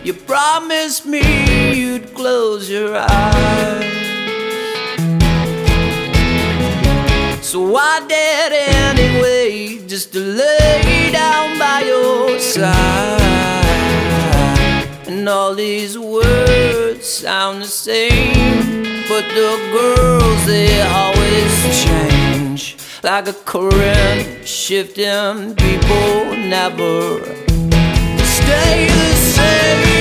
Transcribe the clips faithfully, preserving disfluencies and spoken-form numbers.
You promised me you'd close your eyes, so I did anyway, just to lay down by your side. And all these words sound the same, but the girls, they always change, like a current shifting. People never stay the same.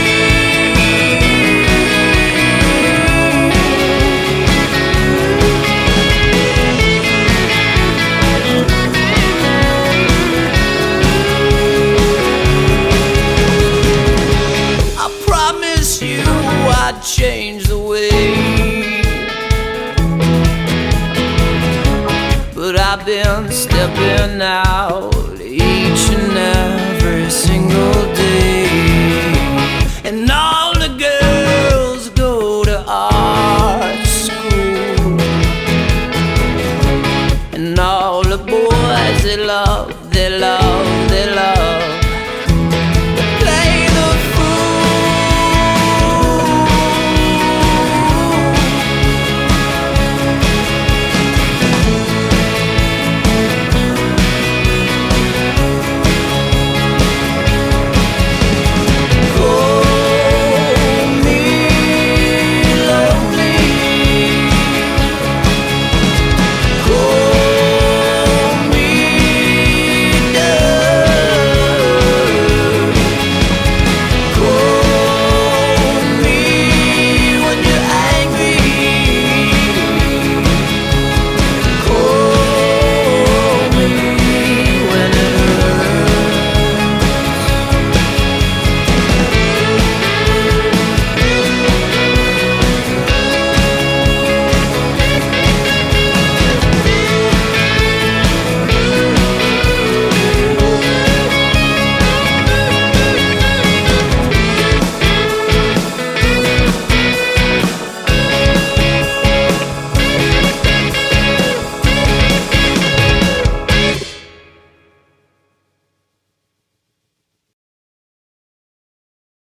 I'd change the way, but I've been stepping out